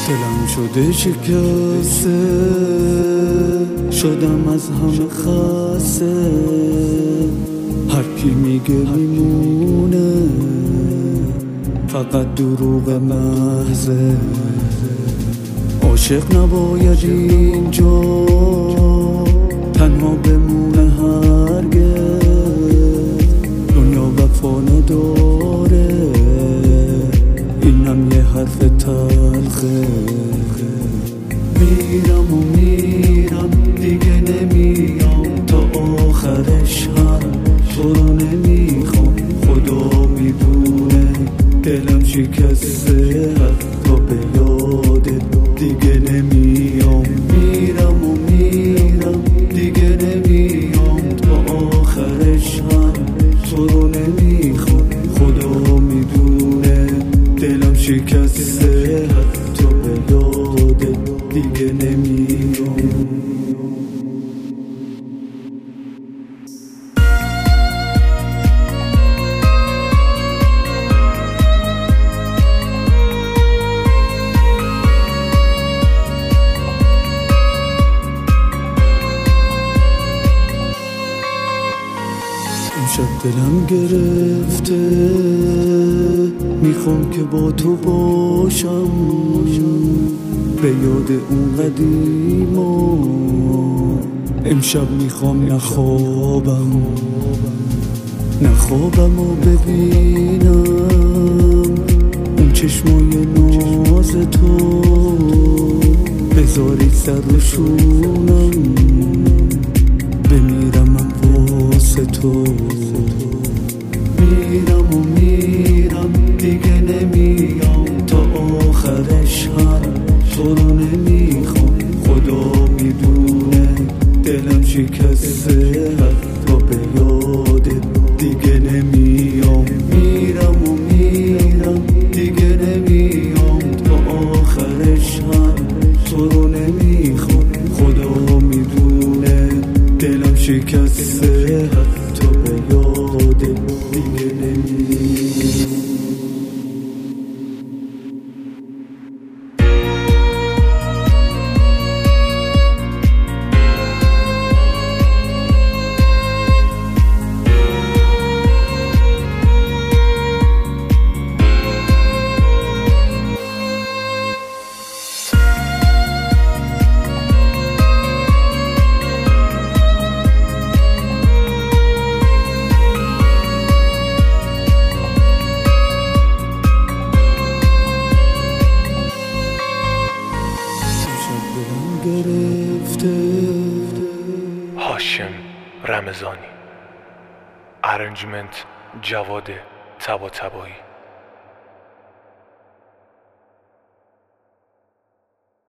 دلم شده شکسته، شدم از همه خسته. هر کی میگه میمونه، فقط دروغ محضه. عاشق نباید اینجا تنها بمونه هرگز. دنیا وفا نداره، اینم یه حرف تلخه. میرم و میرم دیگه نمیام، تا آخرش هم تو رو نمیخوام. خدا میدونه دلم شکسته، حتی به یادت دیگه نمیام. میرم و میرم دیگه نمیام، تا آخرش هم تو رو نمیخوام. خدا میدونه دلم شکسته، حتی به یادت دیگه نمیام. امشب دلم گرفته، میخوام که با تو باشم، به یاد اون قدیما. امشب میخوام نخوابم و ببینم اون چشمای ناز تو. بذاری سر و شونم، بمیرم من واسه تو. میرم و میرم دیگه نمیام، تا آخرش هم تو رو نمیخوام. خدا میدونه دلم شکسته، حتی به یادت دیگه نمیام. میرم و میرم دیگه نمیام، تا آخرش هم تو رو نمیخوام. خدا میدونه دلم شکسته، حتی به یادت دیگه نمیام. هاشم رمضانی، ارنجمنت جواد طباطبایی.